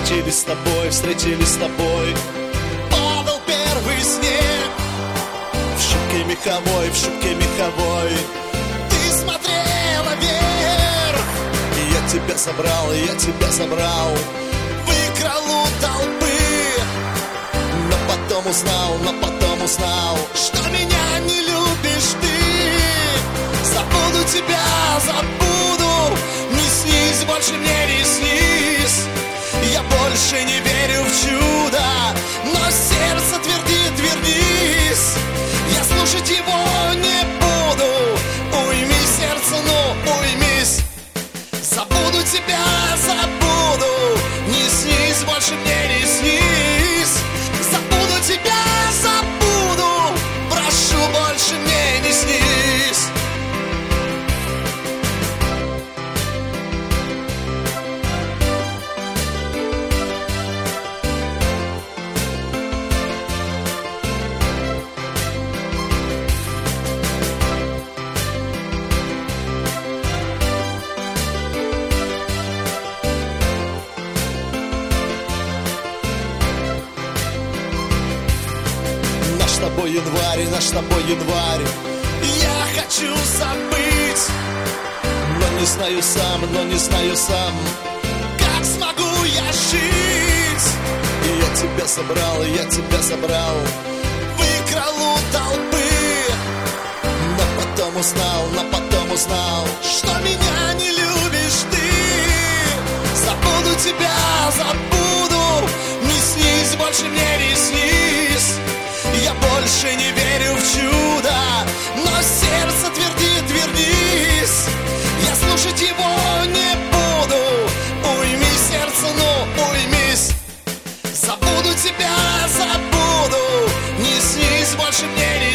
встретились с тобой. Падал первый снег в шубке меховой. Ты смотрела вверх, и я тебя собрал, выкрал у толпы. Но потом узнал, что меня не любишь ты. Забуду тебя, не снись, больше мне не снись. Я больше не верю в чудо, но сердце твердит, вернись. Я слушать его не буду. Уймись, сердце, ну уймись. Забуду тебя, не снись, больше мне не снись. Забуду тебя, прошу, больше мне не снись. Наш с тобой январь. Я хочу забыть, но не знаю сам, как смогу я жить. И я тебя собрал, выкрал у толпы. Но потом узнал, что меня не любишь ты. Забуду тебя, не снись, больше мне не снись. Я больше не верю в чудо, но сердце твердит, вернись. Я слушать его не буду. Уймись, сердце, ну уймись. Забуду тебя, не снись, больше мне не